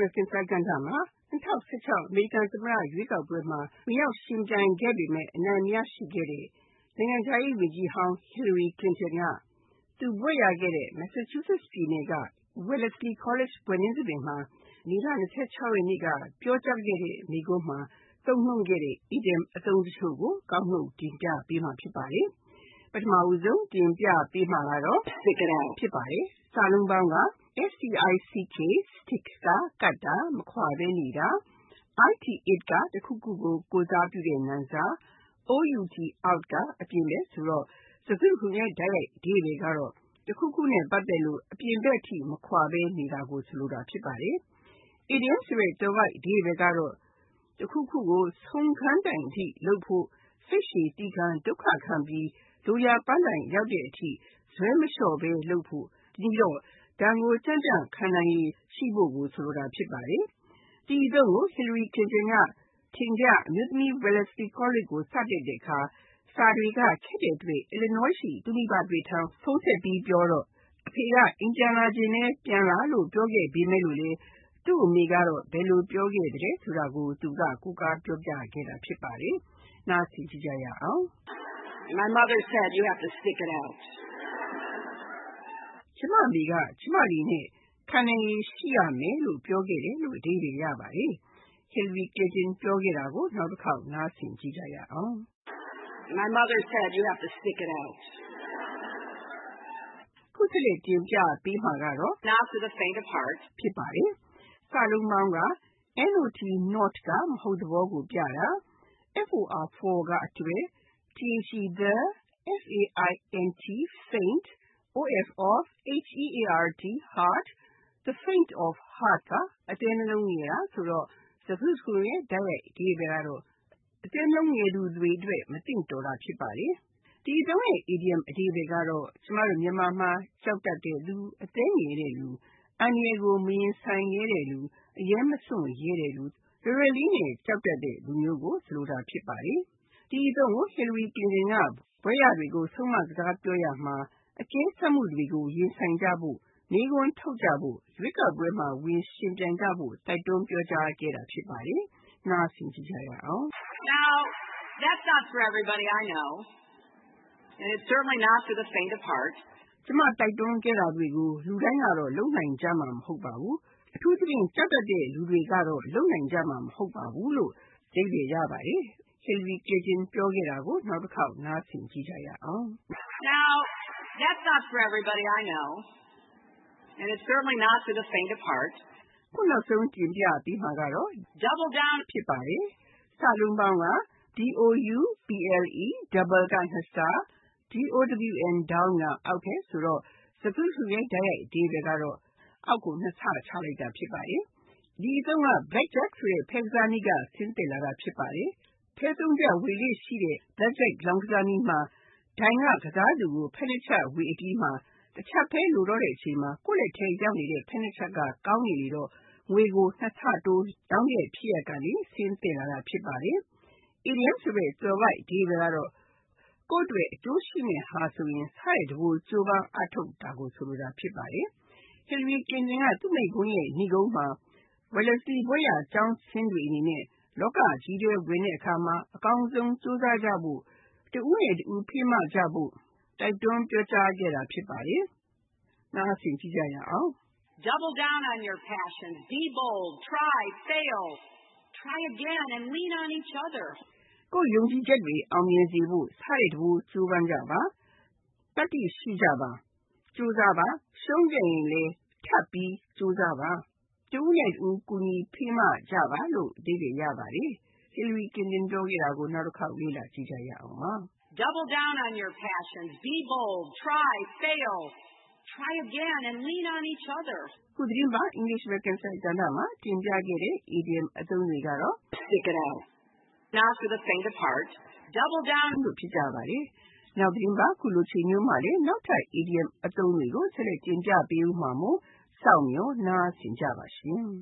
American စာကဏ္ဍမှာ2016အမေရိကန်သမ္မတရွေးကောက်ပွဲမှာဝင်ရောက်ယှဉ်ပြိုင်ခဲ့ပေမယ့်အနိုင်မရရှိခဲ့တဲ့နိုင်ငံခြားရေးဝန်ကြီးဟောင်း Hillary Clinton ကသူဘွဲ့ရခဲ့တဲ့ Massachusetts ပြည်နယ်က Wellesley College ဘွဲ့နှင်းသဘင်မှာမေလ26ရက်နေ့ကပြောကြားခဲ့တဲ့မိန့်ခွန်းမှာသုံးနှုန်းခဲ့တဲ့ idiom အသုံးတချို့ကိုကောက်နှုတ်တင်ပြပေးမှာဖြစ်ပါတယ်။ပထမဦးဆုံးတင်ပြပေးမှာကတော့ stick it out ဖြစ်ပါတယ်။စာလုံးပေါင်းက stick stick ကကတ်တာမခွာဘဲနေတာit ကတခုခုကိုကိုးစားပြုတဲ့နာမ်စားout out ကအပြင်ဘက်ဆိုတော့စကားစုရဲ့တိုက်ရိုက်အဓိပ္ပာယ်ကတော့တခုခုနဲ့ပတ်သက်လို့အပြင်ဘက်ထိမခွာဘဲနေတာကိုဆိုလိုတာဖြစ်ပါတယ်။ idiom ဆိုတဲ့သွယ်ဝိုက်အဓိပ္ပာယ်ကတော့တခုခုကိုဆုံးခန်းတိုင်အထိလုပ်ဖို့စိတ်ရှည်တီးခံဒုက္ခခံပြီးလိုရာပန်းတိုင်ရောက်တဲ့အထိဇွဲမလျှော့ဘဲလုပ်ဖို့ဒီတော့ဒါကိုကြံ့ကြံ့ခံနိုင်ရည်ရှိဖို့ကိုဆိုလိုတာဖြစ်ပါတယ်။ဒီအသုံးကို Hillary Clinton ကထင်ကြအမျိုးသမီး Wellesley College ကိုစတက်တဲ့အခါစာတွေကခက်တဲ့အတွက် Illinois ရှိသူမိဘတွေထံဖုန်းဆက်ပြီးပြောတော့အဖေကအိမ်ပြန်လာခြင်းနဲ့ပြန်လာလို့ပြောခဲ့ပေမဲ့လို့လေသူ့အမေကတော့ဘယ်လိုပြောခဲ့တယ်ဆိုတာကိုသူကကိုးကားပြောပြခဲ့တာဖြစ်ပါတယ်။နားဆင်ကြည့်ကြရအောင် My mother said you have to stick it out. ကျမအမေကကျမလေးနဲ့ခံနိုင်ရည်ရှိရမယ်လို့ပြောခဲ့တယ်လို့အဓိပ္ပာယ်ရပါတယ်။ Hillary Clinton ပြောခဲ့တာကိုနောက်တစ်ခေါက်နားဆင်ကြည့်ကြရအောင် My mother said you have to stick it out. ခုဆက်လက်တင်ပြပေးမှာကတော့ Not for the faint of heart ဖြစ်ပါတယ်။စာလုံးပေါင်းက not not ကမဟုတ်သဘောကိုပြတာfor ကအတွဲ the faint of heart the faint of heart ကအတဲနှလုံးငယ်တာဆိုတော့စကားစုရဲ့တိုက်ရိုက်အဓိပ္ပာယ်ကတော့အတဲနှလုံးငယ်သူတွေအတွက်မသင့်တော်တာဖြစ်ပါတယ်။ဒီအသုံးရဲ့ idiom အဓိပ္ပာယ်ကတော့ကျမတို့မြန်မာမှာကြောက်တတ်တဲ့လူအသေးငယ်တဲ့လူအန္တရာယ်ကိုမရင်ဆိုင်ရဲတဲ့လူအရဲမစွန့်ရဲတဲ့လူလွယ်လွယ်လေးနဲ့ကြောက်တတ်တဲ့လူမျိုးကိုဆိုလိုတာဖြစ်ပါတယ်။ဒီအသုံးကို Hillary Clinton ကဘွဲ့ရတွေကိုဆုံးမစကားပြောရမှာအကျဉ်းဆမှုတွေကိုရင်ဆိုင်ကြဖို့မိန့်ခွန်းထုတ်ကြဖို့ရွေးကောက်ပွဲမှာဝင်ယှဉ်ပြိုင်ကြဖို့တိုက်တွန်းပြောကြားခဲ့တာဖြစ်ပါတယ်။နားဆင်ကြည့်ကြရအောင် Now, that's not for everybody, I know. And it's certainly not for the faint of heart. ကျမတိုက်တွန်းခဲ့တာတွေကိုလူတိုင်းကတော့လုံနိုင်ကြမှာမဟုတ်ပါဘူး။အထူးသဖြင့်ကြောက်တတ်တဲ့လူတွေကတော့လုံနိုင်ကြမှာမဟုတ်ပါဘူးလို့အဓိပ္ပာယ်ရပါတယ်။ Hillary Clinton ပြောခဲ့တာကိုနောက်တစ်ခေါက်နားဆင်ကြည့်ကြရအောင် Now, that's not for everybody, I know. And it's certainly not for the faint of heart. ခုနောက်ဆုံးတင်ပြပြီးမှာကတော့ Double down ဖြစ်ပါတယ်။စာလုံးပေါင်းက double double ကနှစ်စတာdown down ကအောက်ထပ်ဆိုတော့စကားစုရဲ့တိုက်ရိုက်အဓိပ္ပာယ်ကတော့အောက်ကိုနှစ်ဆချလိုက်တာဖြစ်ပါတယ်။ဒီအသုံးက blackjack ဆိုတဲ့ဖဲကစားနည်းကဆင်းသက်လာတာဖြစ်ပါတယ်။ဖဲသုံးပြဝေလေးရှိတဲ့ blackjack လောင်းကစားနည်းမှာဒိုင်ကကစားသူကိုဖဲနှစ်ချက်ဝေအပြီးမှာတစ်ချက်ဖဲလိုတော့တဲ့အချိန်မှာကိုယ့်လက်ထဲရောက်နေတဲ့ဖဲနှစ်ချက်ကကောင်းနေလေတော့ငွေကိုနှစ်ဆတိုးတောင်းတဲ့ဖြစ်ရပ်ကနေဆင်းသက်လာတာဖြစ်ပါတယ်။ idiom ဆိုတဲ့သွယ်ဝိုက်အဓိပ္ပာယ်ကတော့ကိုယ့်အတွက်အကျိုးရှိမယ့်ဟာဆိုရင်ဆတဲ့တဘိုးကြိုးပမ်းအားထုတ်တာကိုဆိုလိုတာဖြစ်ပါတယ်။ Hillary Clinton ကသူ့မိန့်ခွန်းရဲ့နိဂုံးမှာWellesley ဘွဲ့ရကျောင်းဆင်းတွေအနေနဲ့လောကကြီးထဲဝင်တဲ့အခါမှာအကောင်းဆုံးကြိုးစားကြဖို့တဦးနဲ့တဦးဖေးမကြဖို့တိုက်တွန်းပြောကြားခဲ့တာဖြစ်ပါတယ်။နားဆင်ကြည့်ကြရအောင် Double down on your passions. Be bold. Try. Fail. Try again and lean on each other. ကိုယ်ယုံကြည်ချက်တွေအောင်မြင်စေဖို့ဆတဲ့တဘိုးကြိုးပမ်းကြပါတတ်သိရှိကြပါကြိုးစားပါရှုံးကြရင်လည်းထပ်ပြီးကြိုးစားပါတဦးနဲ့တဦးကူညီဖေးမကြပါလို့အဓိပ္ပာယ်ရပါတယ်။ Hillary Clinton ပြောခဲ့တာကိုနောက်တစ်ခေါက်လေ့လာကြည့်ကြရအောင်ပါ Double down on your passions. Be bold. Try. Fail. Try again and lean on each other. ခုသတင်းပါ English American စာကဏ္ဍမှာတင်ပြခဲ့တဲ့ idiom အသုံးတွေကတော့ Stick it out. Not for the faint of heart. Double down လို့ဖြစ်ကြပါတယ်။နောက်သတင်းပါခုလိုချိန်မျိုးမှာလည်းနောက်ထပ် idiom အသုံးတွေကိုဆက်လက်တင်ပြပေးဦးမှာမို့စောင့်မျှော်နားဆင်ကြပါရှင်